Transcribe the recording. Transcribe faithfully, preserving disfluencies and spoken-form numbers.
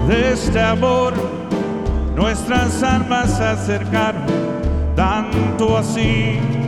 de este amor, nuestras almas se acercaron, tanto así